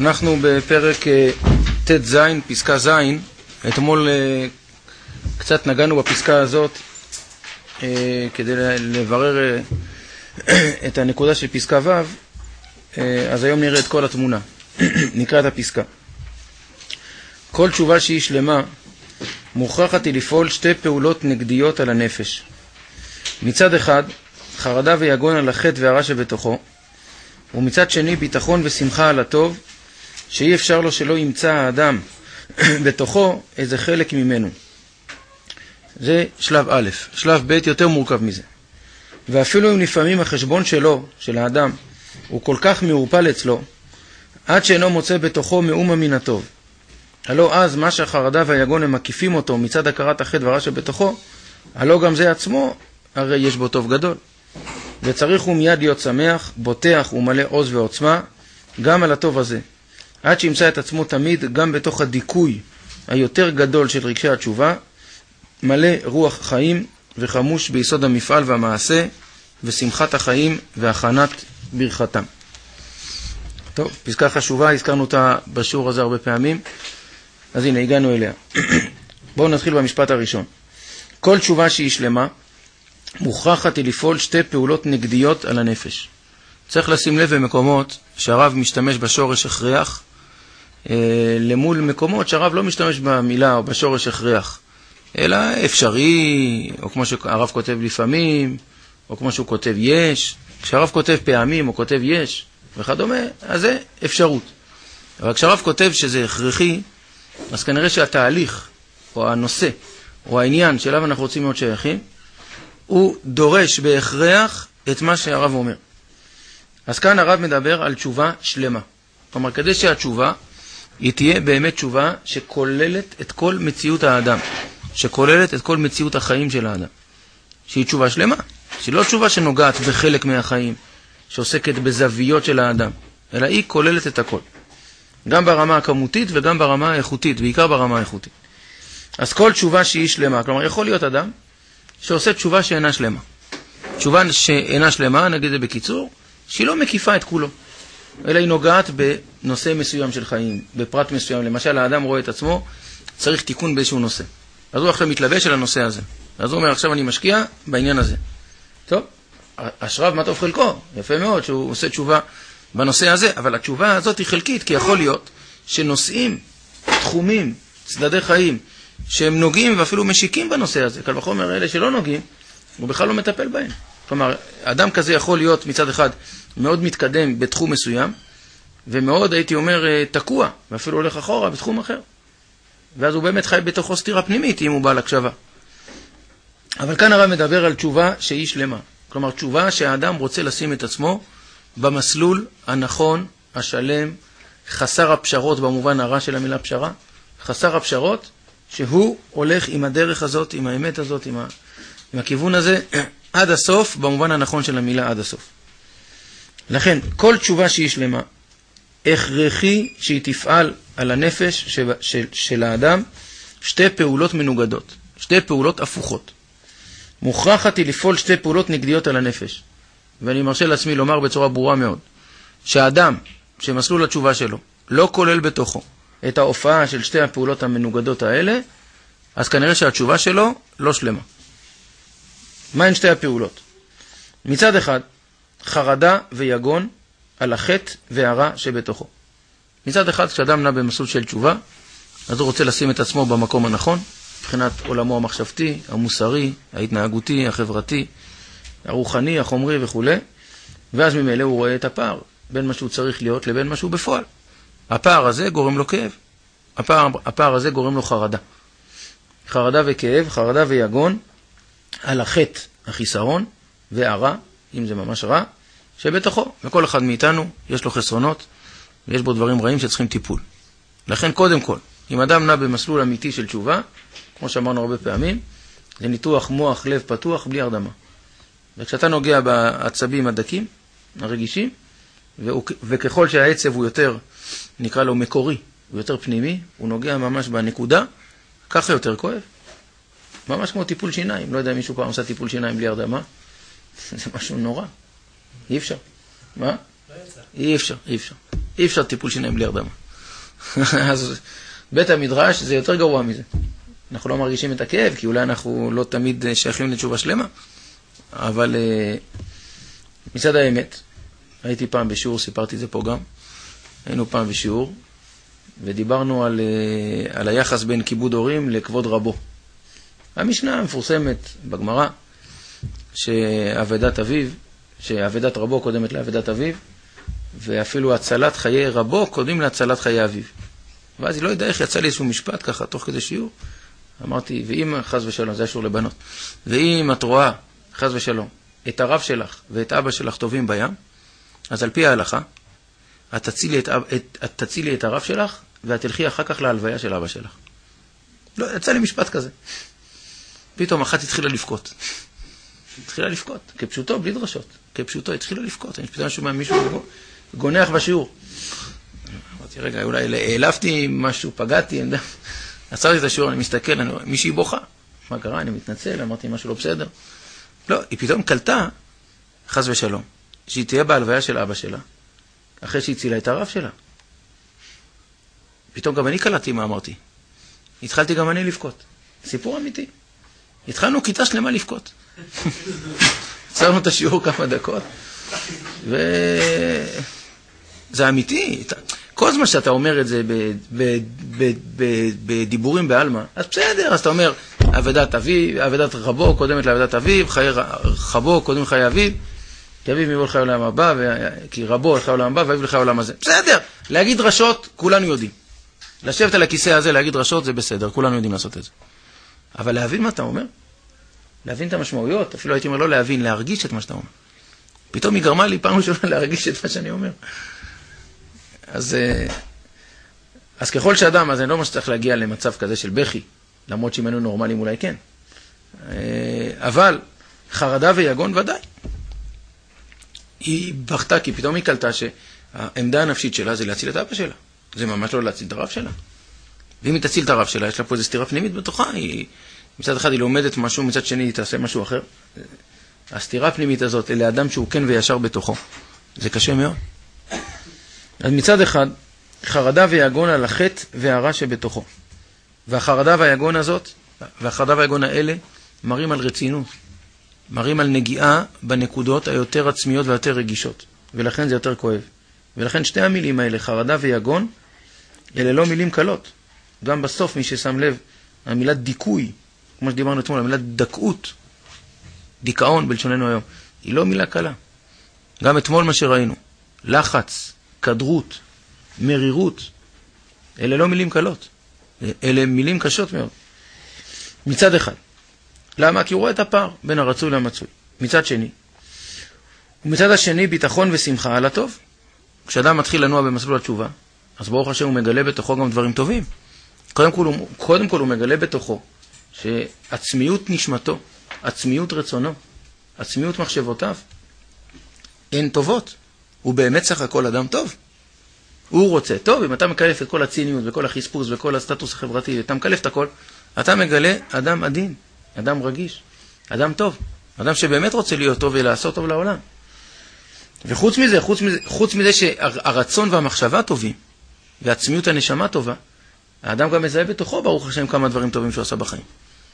אנחנו בפרק ט"ז, פסקה ז'. אתמול קצת נגענו בפסקה הזאת כדי לברר את הנקודה של פסקה ו', אז היום נראה את כל התמונה. נקרא את הפסקה. כל תשובה שהיא שלמה מוכרחת היא לפעול שתי פעולות נגדיות על הנפש. מצד אחד, חרדה ויגון על החטא והרע שבתוכו, ומצד שני, ביטחון ושמחה על הטוב, שאי אפשר לו שלא ימצא האדם בתוכו איזה חלק ממנו. זה שלב א'. שלב ב' יותר מורכב מזה. ואפילו אם לפעמים החשבון שלו, של האדם, הוא כל כך מעורפל אצלו, עד שאינו מוצא בתוכו מאומה מן הטוב. הלא אז מה שהחרדה והיגון הם מקיפים אותו מצד הכרת החטא והרע שבתוכו, הלא גם זה עצמו, הרי יש בו טוב גדול. וצריך הוא מיד להיות שמח, בוטח ומלא עוז ועוצמה, גם על הטוב הזה. עד שימצא את עצמו תמיד גם בתוך הדיכוי היותר גדול של רגשי התשובה, מלא רוח חיים וחמוש ביסוד המפעל והמעשה, ושמחת החיים והכנת ברכתם. טוב, פסקה חשובה, הזכרנו אותה בשיעור הזה הרבה פעמים, אז הנה, הגענו אליה. בואו נתחיל במשפט הראשון. כל תשובה שהיא שלמה, מוכרחת היא לפעול שתי פעולות נגדיות על הנפש. צריך לשים לב במקומות שהרב משתמש בשורש הכרח, למול מקומות שהרב לא משתמש במילה או בשורש הכרח, אלא אפשרי, או כמו שהרב כותב לפעמים, או כמו שהוא כותב יש. כשהרב כותב פעמים או כותב יש וכדומה, אז זה אפשרות. אבל כשהרב כותב שזה הכרחי, אז כנראה שהתהליך, או הנושא, או העניין שאליו אנחנו רוצים להיות שייכים, הוא דורש בהכרח את מה שהרב אומר. אז כאן הרב מדבר על תשובה שלמה. כלומר, כדי שהתשובה היא תהיה באמת תשובה שכוללת את כל מציאות האדם, שכוללת את כל מציאות החיים של האדם. שהיא תשובה שלמה, שהיא לא תשובה שנוגעת בחלק מהחיים, שעוסקת בזוויות של האדם, אלא היא כוללת את הכל. גם ברמה הכמותית וגם ברמה האיכותית, בעיקר ברמה האיכותית. אז כל תשובה שהיא שלמה, כלומר, יכול להיות אדם שעושה תשובה שאינה שלמה. תשובה שאינה שלמה, נגיד זה בקיצור, שהיא לא מקיפה את כולו, אלא היא נוגעת בנושא מסוים של חיים, בפרט מסוים. למשל, האדם רואה את עצמו, צריך תיקון באיזשהו נושא. אז הוא עכשיו מתלבש על הנושא הזה. אז הוא אומר, עכשיו אני משקיע בעניין הזה. טוב, אשריו מה טוב חלקו, יפה מאוד שהוא עושה תשובה בנושא הזה, אבל התשובה הזאת היא חלקית, כי יכול להיות שנושאים, תחומים, צדדי חיים, שהם נוגעים ואפילו משיקים בנושא הזה. קל וחומר אלה שלא נוגעים, הוא בכלל לא מטפל בהם. כלומר, אדם כזה יכול להיות מצד אחד מאוד מתקדם בתחום מסוים, ומאוד הייתי אומר תקוע, ואפילו הולך אחורה בתחום אחר. ואז הוא באמת חי בתוכו סתירה פנימית, אם הוא בא להקשבה. אבל כאן הרב מדבר על תשובה שהיא שלמה. כלומר, תשובה שהאדם רוצה לשים את עצמו במסלול הנכון, השלם, חסר הפשרות במובן הרע של המילה פשרה, חסר הפשרות, שהוא הולך עם הדרך הזאת, עם האמת הזאת, עם הכיוון הזה, עד הסוף, במובן הנכון של המילה עד הסוף. לכן, כל תשובה שהיא שלמה, הכרחי שהיא תפעל על הנפש של האדם, שתי פעולות מנוגדות, שתי פעולות הפוכות. מוכרחת היא לפעול שתי פעולות נגדיות על הנפש. ואני מרשה לעצמי לומר בצורה ברורה מאוד, שהאדם שמסלול התשובה שלו לא כולל בתוכו את ההופעה של שתי הפעולות המנוגדות האלה, אז כנראה שהתשובה שלו לא שלמה. מה הן שתי הפעולות? מצד אחד, חרדה ויגון על החטא והרע שבתוכו. מצד אחד, כשאדם נע במסלול של תשובה, אז הוא רוצה לשים את עצמו במקום הנכון, מבחינת עולמו המחשבתי, המוסרי, ההתנהגותי, החברתי, הרוחני, החומרי וכו'. ואז ממילא הוא רואה את הפער בין מה שהוא צריך להיות לבין מה שהוא בפועל. הפער הזה גורם לו כאב. הפער הזה גורם לו חרדה. חרדה וכאב, חרדה ויגון על החטא, החיסרון והרע, אם זה ממש רע, שבתוכו. וכל אחד מאיתנו יש לו חסרונות, ויש בו דברים רעים שצריכים טיפול. לכן קודם כל, אם אדם נע במסלול אמיתי של תשובה, כמו שאמרנו הרבה פעמים, זה ניתוח מוח לב פתוח בלי הרדמה. וכשאתה נוגע בעצבים הדקים, הרגישים, וככל שהעצב הוא יותר, נקרא לו מקורי, הוא יותר פנימי, הוא נוגע ממש בנקודה, ככה יותר כואב. ממש כמו טיפול שיניים. לא יודע אם מישהו פעם עושה טיפול שיניים בלי הרדמה. זה משהו נורא. אי אפשר. מה? אי אפשר טיפול שיניים בלי הרדמה. אז בית המדרש זה יותר גרוע מזה. אנחנו לא מרגישים את הכאב, כי אולי אנחנו לא תמיד שייכים לתשובה שלמה, אבל מצד האמת, הייתי פעם בשיעור, סיפרתי את זה פה גם, היינו פעם בשיעור, ודיברנו על היחס בין כיבוד הורים לכבוד רבו. המשנה המפורסמת בגמרא, שעבדת רבו קודמת לעבדת אביו, ואפילו הצלת חיי רבו קודם להצלת חיי אביו. ואז היא לא יודע איך יצא לי איזשהו משפט ככה, תוך כדי שיעור. אמרתי, ואם חס ושלום, זה שיעור לבנות, ואם את רואה, חס ושלום, את הרב שלך ואת אבא שלך טובים בים, אז על פי ההלכה, את תצילי את הרב שלך, ואת תלכי אחר כך להלוויה של אבא שלך. לא, יצא לי משפט כזה. פתאום אחת התחילה לבכות. כפשוטו, בלי דרשות. כפשוטו, התחילה לבכות. אני פתאום שומע מישהו גונח בשיעור. אמרתי, רגע, אולי העלפתי משהו, פגעתי, עצרתי את השיעור, אני מסתכל, מישהי בוכה. מה קרה? אני מתנצל, אמרתי משהו לא בסדר. לא, היא פתאום קלטה, חס ושלום, שהיא תהיה בהלוויה של אבא שלה, אחרי שהיא הצילה את הרב שלה. פתאום גם אני קלטתי מה אמרתי. התחלתי גם אני לבכות. סיפור אמיתי. התחלנו כיתה שלמה לבכות. עצרנו את השיעור כמה דקות, וזה אמיתי. כל זמן שאתה אומר את זה בדיבורים בעלמא, אז בסדר, אז אתה אומר, עבדת רבו קודמת לעבדת אביו, חיי רבו קודם חיי אביו, כי אביו מבוא לחיי עולם הבא, כי רבו לחיי עולם הבא, ואביו לחיי עולם הזה. בסדר, להגיד דרשות, כולנו יודעים. לשבת על הכיסא הזה, להגיד דרשות, זה בסדר, כולנו יודעים לעשות את זה. אבל להבין מה אתה אומר, להבין את המשמעויות, אפילו הייתי אומר לא להבין, להרגיש את מה שאתה אומר. פתאום היא גרמה לי פעם ראשונה להרגיש את מה שאני אומר. אז ככל שאדם, אז אני לא משצריך להגיע למצב כזה של בכי, למרות שאם היינו נורמליים אולי כן. אבל חרדה ויגון ודאי. היא בכתה כי פתאום היא קלטה שהעמדה הנפשית שלה זה להציל את אבא שלה. זה ממש לא להציל את הרב שלה. ואם היא תציל את הרב שלה, יש לה פה איזו סתירה פנימית בתוכה. מצד אחד היא לומדת משהו, מצד שני היא תעשה משהו אחר. הסתירה הפנימית הזאת, לאדם שהוא כן וישר בתוכו. זה קשה מאוד. אז מצד אחד, חרדה ויגון על החטא והרע שבתוכו. והחרדה והיגון הזאת, והחרדה והיגון האלה, מראים על רצינות. מראים על נגיעה בנקודות היותר עצמיות והיותר רגישות. ולכן זה יותר כואב. ולכן שתי המילים האלה, חרדה ויגון, אלה לא מילים קלות. גם בסוף מי ששם לב, המילה דיכוי, כמו שדיברנו אתמול, המילה דקאות, דיכאון בלשוננו היום, היא לא מילה קלה. גם אתמול מה שראינו, לחץ, כדרות, מרירות, אלה לא מילים קלות. אלה מילים קשות מאוד. מצד אחד. למה? כי הוא רואה את הפער בין הרצוי למצוי. מצד שני. ומצד השני, ביטחון ושמחה על הטוב. כשאדם מתחיל לנוע במסלול התשובה, אז ברוך השם הוא מגלה בתוכו גם דברים טובים. קודם כל הוא מגלה בתוכו שעצמיות נשמתו, עצמיות רצונו, עצמיות מחשבותיו, הן טובות. הוא באמת סך הכל אדם טוב. הוא רוצה. טוב, אם אתה מקלף את כל הציניות וכל החספוס וכל הסטטוס החברתי, ואתה מקלף את הכל, אתה מגלה אדם עדין, אדם רגיש, אדם טוב, אדם שבאמת רוצה להיות טוב ולעשות טוב לעולם. וחוץ מזה, חוץ מזה שהרצון והמחשבה טובים, ועצמיות הנשמה טובה, האדם גם מזהה בתוכו, ברוך השם, כמה דברים טובים שהוא עשה בחיים.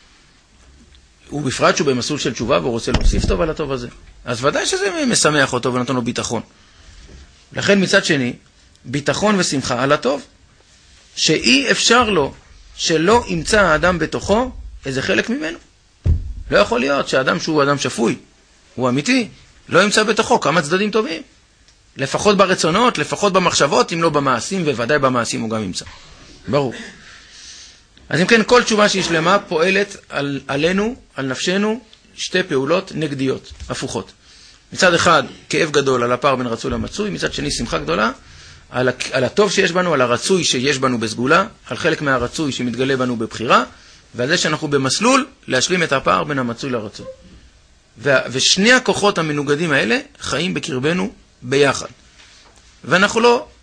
הוא בפרט שהוא במסלול של תשובה, והוא רוצה להוסיף טוב על הטוב הזה. אז ודאי שזה משמח אותו ונותן לו ביטחון. לכן מצד שני, ביטחון ושמחה על הטוב, שאי אפשר לו שלא ימצא האדם בתוכו איזה חלק ממנו. לא יכול להיות שהאדם שהוא אדם שפוי, הוא אמיתי, לא ימצא בתוכו כמה צדדים טובים. לפחות ברצונות, לפחות במחשבות, אם לא במעשים, וודאי במעשים הוא גם ימצא. ברור. אז אם כן, כל תשובה שהיא שלמה פועלת עלינו, על נפשנו, שתי פעולות נגדיות, הפוכות. מצד אחד, כאב גדול על הפער בין רצוי למצוי, מצד שני, שמחה גדולה, על הטוב שיש בנו, על הרצוי שיש בנו בסגולה, על חלק מהרצוי שמתגלה בנו בבחירה, ועל זה שאנחנו במסלול להשלים את הפער בין המצוי לרצוי. ושני הכוחות המנוגדים האלה חיים בקרבנו ביחד. ואנחנו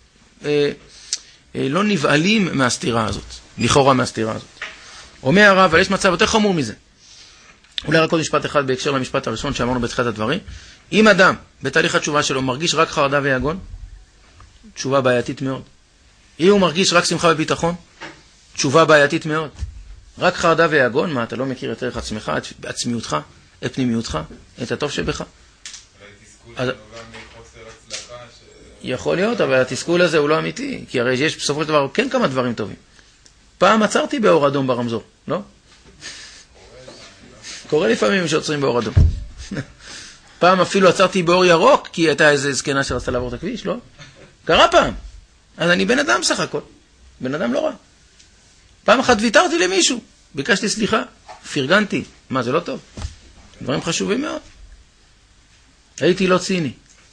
לא נבעלים מהסתירה הזאת, לכאורה מהסתירה הזאת. אומר הרב, אבל יש מצב יותר חמור מזה. אולי רק עוד משפט אחד בהקשר למשפט הראשון שאמרנו בתחילת הדברים. אם אדם בתהליך התשובה שלו מרגיש רק חרדה ויגון, תשובה בעייתית מאוד. אם הוא מרגיש רק שמחה וביטחון, תשובה בעייתית מאוד. רק חרדה ויגון, מה, אתה לא מכיר את ערך עצמך, את עצמיותך, את פנימיותך, את הטוב שבך? יכול להיות, אבל התסכול הזה הוא לא אמיתי, כי הרי יש בסופו של דבר כן כמה דברים טובים. פעם עצרתי באור אדום ברמזור, לא? קורה לפעמים שעוצרים באור אדום. פעם אפילו עצרתי באור ירוק, כי הייתה איזו זקנה שרצתה לעבור את הכביש, לא? קרה פעם. אז אני בן אדם סך הכל. בן אדם לא רע. פעם אחת ויתרתי למישהו, ביקשתי סליחה, פרגנתי. מה, זה לא טוב? דברים חשובים מאוד. הייתי לא ציני.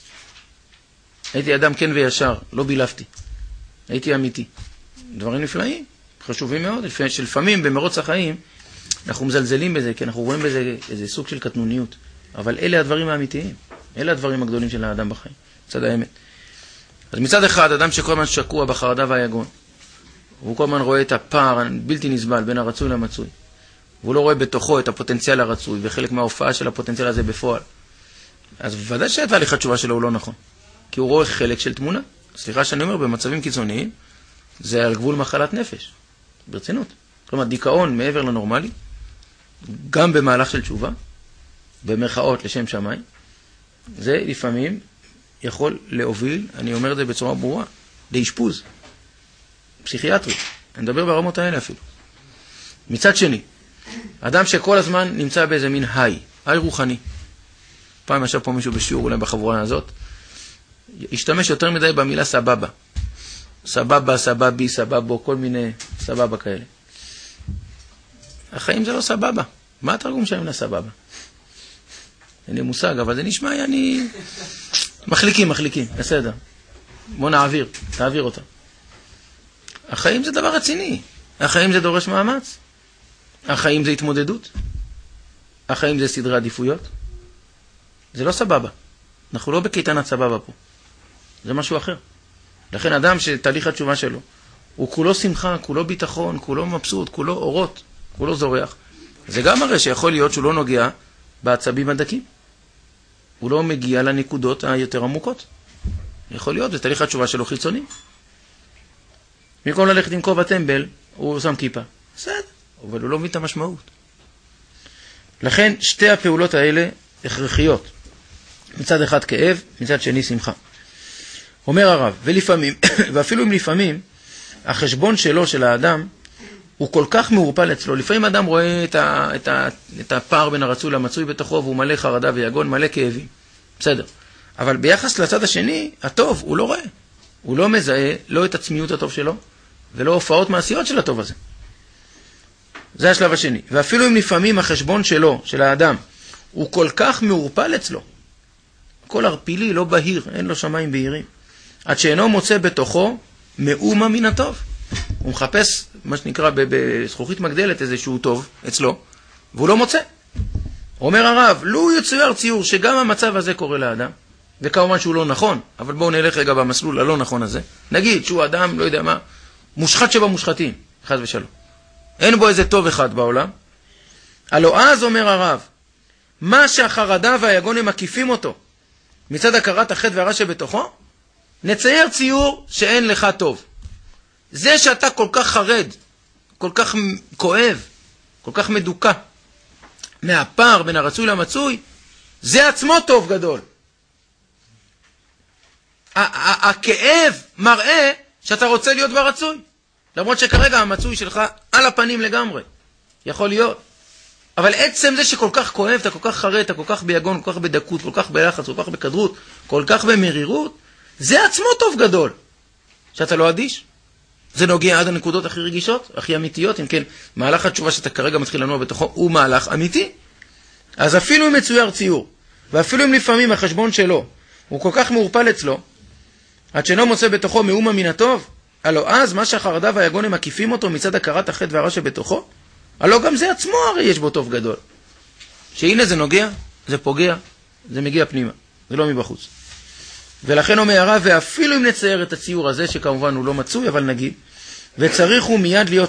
הייתי אדם כן וישר, לא בילפתי. הייתי אמיתי. דברים נפלאים, חשובים מאוד. שלפעמים במרוץ החיים אנחנו מזלזלים בזה, כי אנחנו רואים בזה איזה סוג של קטנוניות. אבל אלה הדברים האמיתיים. אלה הדברים הגדולים של האדם בחיים. מצד האמת. אז מצד אחד, אדם שכל הזמן שקוע בחרדה והיגון, הוא כל הזמן רואה את הפער הבלתי נסבל בין הרצוי למצוי. והוא לא רואה בתוכו את הפוטנציאל הרצוי, וחלק מההופעה של הפוטנציאל הזה בפועל. אז בוודאי שהתהליך התשובה שלו הוא לא נכון. כי הוא רואה חלק של תמונה. סליחה שאני אומר, במצבים קיצוניים, זה על גבול מחלת נפש. ברצינות. כלומר, דיכאון מעבר לנורמלי, גם במהלך של תשובה, במרכאות לשם שמיים, זה לפעמים יכול להוביל, אני אומר את זה בצורה ברורה, לאשפוז. פסיכיאטרי. אני מדבר ברמות האלה אפילו. מצד שני, אדם שכל הזמן נמצא באיזה מין היי רוחני. פעם ישב פה מישהו בשיעור, אולי בחבורה הזאת, השתמש יותר מדי במילה סבבה. סבבה, סבבי, סבבו, כל מיני סבבה כאלה. החיים זה לא סבבה. מה התרגום שלהם לסבבה? אין לי מושג, אבל זה נשמע, אני... מחליקים, בסדר. בוא תעביר אותה. החיים זה דבר רציני. החיים זה דורש מאמץ. החיים זה התמודדות. החיים זה סדרי עדיפויות. זה לא סבבה. אנחנו לא בקייטנת סבבה פה. זה משהו אחר. לכן אדם שתהליך התשובה שלו, הוא כולו שמחה, כולו ביטחון, כולו מבסוט, כולו אורות, כולו זורח. זה גם הרי שיכול להיות שהוא לא נוגע בעצבים הדקים. הוא לא מגיע לנקודות היותר עמוקות. יכול להיות, זה תהליך התשובה שלו חיצוני. במקום ללכת עם כובע טמבל, הוא שם כיפה. בסדר, אבל הוא לא מבין את המשמעות. לכן שתי הפעולות האלה הכרחיות. מצד אחד כאב, מצד שני שמחה. אומר הרב, ולפעמים, ואפילו אם לפעמים, החשבון שלו, של האדם, הוא כל כך מעורפל אצלו. לפעמים אדם רואה את הפער בין הרצוי למצוי בתוכו, והוא מלא חרדה ויגון, מלא כאבים. בסדר. אבל ביחס לצד השני, הטוב, הוא לא רואה. הוא לא מזהה, לא את עצמיות הטוב שלו, ולא הופעות מעשיות של הטוב הזה. זה השלב השני. ואפילו אם לפעמים החשבון שלו, של האדם, הוא כל כך מעורפל אצלו, כל ערפילי, לא בהיר, אין לו שמיים בהירים, עד שאינו מוצא בתוכו מאומה מן הטוב. הוא מחפש, מה שנקרא, בזכוכית מגדלת איזשהו טוב אצלו, והוא לא מוצא. אומר הרב, לו יצויר ציור שגם המצב הזה קורה לאדם, וכמובן שהוא לא נכון, אבל בואו נלך רגע במסלול הלא נכון הזה. נגיד שהוא אדם, לא יודע מה, מושחת שבמושחתים, חס ושלום. אין בו איזה טוב אחד בעולם. הלא אז אומר הרב, מה שהחרדה והיגון הם מקיפים אותו, מצד הכרת החטא והרע שבתוכו, נצייר ציור שאין לך טוב. זה שאתה כל כך חרד, כל כך כואב, כל כך מדוכא, מהפער בין הרצוי למצוי, זה עצמו טוב גדול. הכאב מראה שאתה רוצה להיות ברצוי. למרות שכרגע המצוי שלך על הפנים לגמרי. יכול להיות. אבל עצם זה שכל כך כואב, אתה כל כך חרד, אתה כל כך ביגון, כל כך בדקות, כל כך בלחץ, כל כך בכדרות, כל כך במרירות, זה עצמו טוב גדול. שאתה לא אדיש. זה נוגע עד הנקודות הכי רגישות, הכי אמיתיות. אם כן, מהלך התשובה שאתה כרגע מתחיל לנוע בתוכו, הוא מהלך אמיתי. אז אפילו אם מצויר ציור, ואפילו אם לפעמים החשבון שלו, הוא כל כך מעורפל אצלו, עד שאינו מוצא בתוכו מאומה מן הטוב, הלא אז מה שהחרדה והיגון הם מקיפים אותו מצד הכרת החטא והרע שבתוכו, הלא גם זה עצמו הרי יש בו טוב גדול. שהנה זה נוגע, זה פוגע, זה מגיע פנימה, זה לא מבחוץ. ולכן אומר הרב, ואפילו אם נצייר את הציור הזה, שכמובן הוא לא מצוי, אבל נגיד, וצריך הוא מיד להיות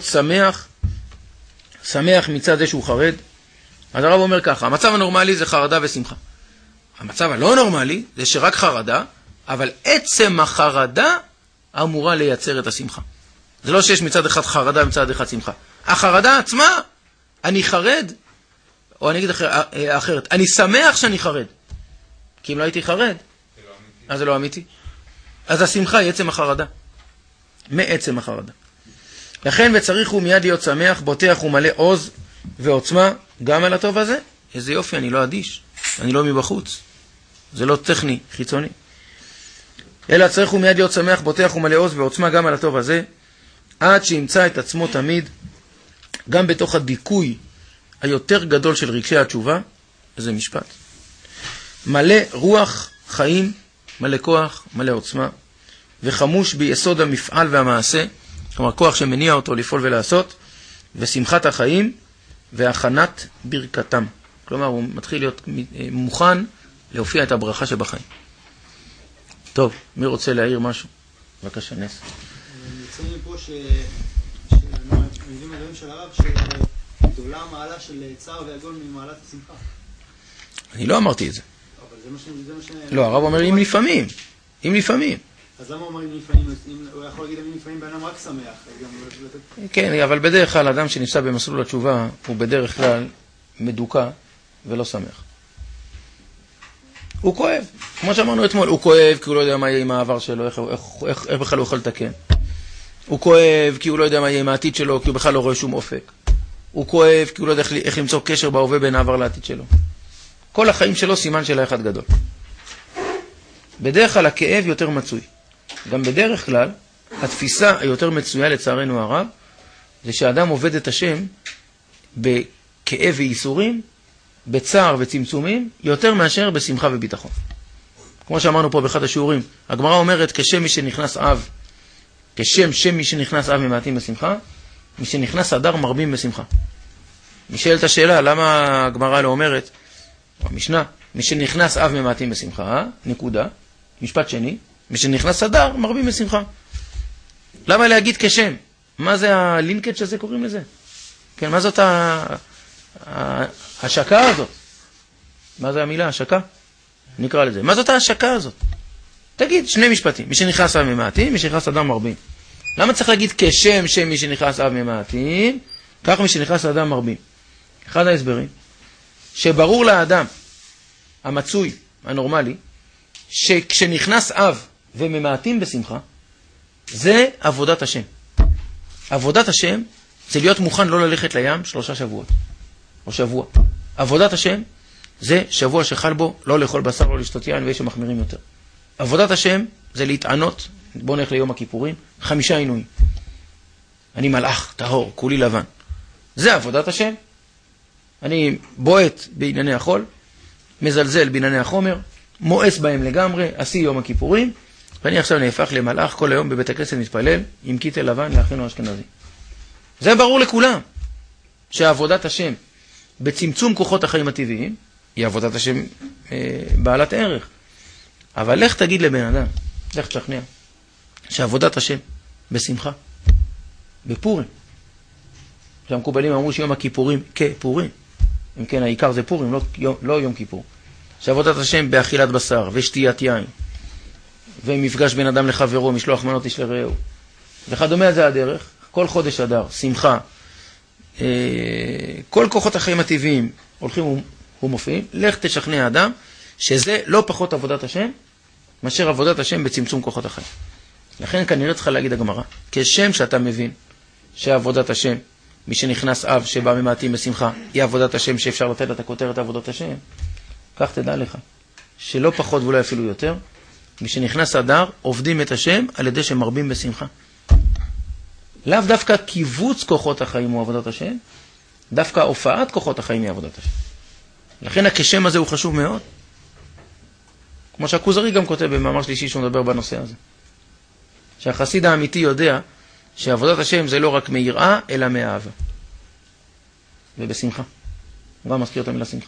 שמח מצד זה שהוא חרד. אז הרב אומר ככה, המצב הנורמלי זה חרדה ושמחה. המצב הלא נורמלי זה שרק חרדה, אבל עצם החרדה אמורה לייצר את השמחה. זה לא שיש מצד אחד חרדה ומצד אחד שמחה. החרדה עצמה, אני חרד, או אני אגיד אחרת, אני שמח שאני חרד. כי אם לא הייתי חרד, אז זה לא אמיתי. אז השמחה היא עצם החרדה. מעצם החרדה. לכן וצריך הוא מיד להיות שמח, בוטח ומלא עוז ועוצמה, גם על הטוב הזה. איזה יופי, אני לא אדיש. אני לא מבחוץ. זה לא טכני, חיצוני. אלא צריך הוא מיד להיות שמח, בוטח ומלא עוז ועוצמה גם על הטוב הזה, עד שימצא את עצמו תמיד, גם בתוך הדיכוי היותר גדול של רגשי התשובה, וזה משפט. מלא רוח חיים, מלא כוח, מלא עוצמה, וחמוש ביסוד המפעל והמעשה, כלומר כוח שמניע אותו לפעול ולעשות, ושמחת החיים והכנת ברכתם. כלומר הוא מתחיל להיות מוכן להופיע את הברכה שבחיים. טוב, מי רוצה להעיר משהו? בבקשה, נס. אני יוצא מפה שמביאים הדברים של הרב שגדולה המעלה של צער ועגול ממעלת השמחה. אני לא אמרתי את זה. אבל זה מה ש... לא, הרב אומר אם לפעמים. אם לפעמים. אז למה הוא אומר אם לפעמים? הוא יכול להגיד אם לפעמים באדם רק שמח. כן, אבל בדרך כלל אדם שנפסע במסלול התשובה הוא בדרך כלל מדוכא ולא שמח. הוא כואב. כמו שאמרנו אתמול, הוא כואב כי הוא לא יודע מה יהיה עם העבר שלו, איך בכלל הוא יכול לתקן. הוא כואב כי הוא לא יודע מה יהיה עם העתיד שלו, כי הוא בכלל לא רואה שום אופק. הוא כואב כי הוא לא יודע איך למצוא קשר בהווה בין העבר לעתיד שלו. כל החיים שלו סימן של האחד גדול. בדרך כלל הכאב יותר מצוי. גם בדרך כלל, התפיסה היותר מצויה לצערנו הרב, זה שהאדם עובד את השם בכאב וייסורים, בצער וצמצומים, יותר מאשר בשמחה וביטחון. כמו שאמרנו פה באחד השיעורים, הגמרא אומרת, כשם מי שנכנס אב, כשם מי שנכנס אב ממעטים בשמחה, מי שנכנס אדר מרבים בשמחה. נשאלת השאלה, למה הגמרא לא אומרת, או המשנה, מי שנכנס אב ממעטים בשמחה, נקודה, משפט שני, מי שנכנס אדר מרבים בשמחה. למה להגיד כשם? מה זה הלינקג' הזה קוראים לזה? כן, מה זאת ההשקה הזאת? מה זה המילה, השקה? נקרא לזה. מה זאת ההשקה הזאת? תגיד, שני משפטים. מי שנכנס אב ממעטים, מי שנכנס אדם מרבים. למה צריך להגיד כשם שם מי שנכנס אב ממעטים, כך מי שנכנס אדם מרבים? אחד ההסברים, שברור לאדם המצוי, הנורמלי, שכשנכנס אב וממעטים בשמחה, זה עבודת השם. עבודת השם זה להיות מוכן לא ללכת לים 3 שבועות, או שבוע. עבודת השם זה שבוע שחל בו לא לאכול בשר, לא לשתות יין, ויש שמחמירים יותר. עבודת השם זה להתענות, בוא נלך ליום הכיפורים, 5 עינויים. אני מלאך, טהור, כולי לבן. זה עבודת השם. אני בועט בענייני החול, מזלזל בענייני החומר, מואס בהם לגמרי, עשי יום הכיפורים, ואני עכשיו נהפך למלאך כל היום בבית הכנסת מתפלל, עם כיתל לבן לאחינו האשכנזי. זה ברור לכולם, שעבודת השם בצמצום כוחות החיים הטבעיים, היא עבודת השם בעלת ערך. אבל לך תגיד לבן אדם, לך תשכנע, שעבודת השם בשמחה, בפורים. שהמקובלים אמרו שיום הכיפורים כפורים. אם כן, העיקר זה פורים, לא יום כיפור. שעבודת השם באכילת בשר ושתיית יין, ומפגש בין אדם לחברו, משלוח מנות איש לרעהו. וכדומה זה הדרך, כל חודש אדר, שמחה, כל כוחות החיים הטבעיים הולכים ומופיעים, לך תשכנע אדם שזה לא פחות עבודת השם, מאשר עבודת השם בצמצום כוחות החיים. לכן כנראה צריכה להגיד הגמרא, כשם שאתה מבין שעבודת השם, מי שנכנס אב שבא ממעטים בשמחה, היא עבודת השם שאפשר לתת את הכותרת עבודת השם, כך תדע לך, שלא פחות ואולי אפילו יותר, מי שנכנס אדר עובדים את השם על ידי שמרבים בשמחה. לאו דווקא קיבוץ כוחות החיים הוא עבודת השם, דווקא הופעת כוחות החיים היא עבודת השם. לכן הכשם הזה הוא חשוב מאוד. כמו שהכוזרי גם כותב במאמר שלישי שהוא מדבר בנושא הזה. שהחסיד האמיתי יודע שעבודת השם זה לא רק מיראה, אלא מאהבה. ובשמחה. הוא גם מזכיר את המילה שמחה.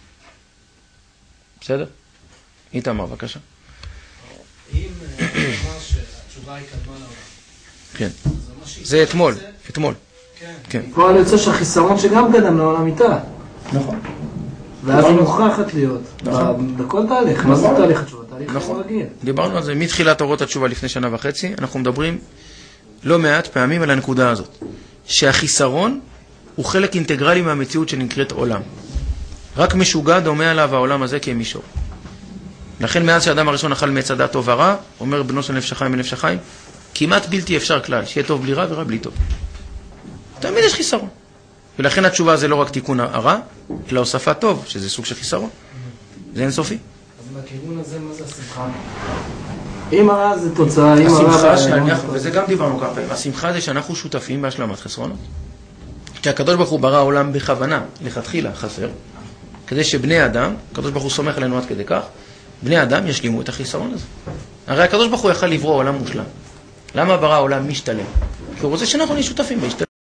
בסדר? איתמר, בבקשה. אם אמר שהתשובה היא קדמה לעולם. כן. זה אתמול. אתמול. כן. פה אני יוצא שהחיסרון שגם קדם לעולם איתה. נכון. ואז היא מוכרחת להיות. בכל תהליך, מה זה תהליך התשובה? תהליך רגיל. דיברנו על זה מתחילת אורות התשובה לפני 1.5 שנה, אנחנו מדברים לא מעט פעמים על הנקודה הזאת, שהחיסרון הוא חלק אינטגרלי מהמציאות שנקראת עולם. רק משוגע דומה עליו העולם הזה כמישור. לכן מאז שהאדם הראשון אכל מעץ הדעת טוב ורע, אומר בנו של נפש החיים ונפש החיים, כמעט בלתי אפשר כלל, שיהיה טוב בלי רע ורע בלי טוב. תמיד יש חיסרון. ולכן התשובה זה לא רק תיקון הרע, אלא הוספת טוב, שזה סוג של חיסרון. זה אינסופי. אז בכיוון הזה, מה זה השמחה? אם הרע זה תוצאה, אם הרע... וזה גם דיברנו כמה פעמים, השמחה זה שאנחנו שותפים בהשלמת חסרונות. שהקדוש ברוך הוא ברא העולם בכוונה, לכתחילה חסר, כדי שבני אדם, הקדוש ברוך הוא סומך עלינו עד כדי כך, בני אדם ישלימו את החיסרון הזה. הרי הקדוש ברוך הוא יכל לברוא עולם מושלם. למה ברא העולם משתלם? כי הוא רוצה שאנחנו נהיה שותפים בהשתלם.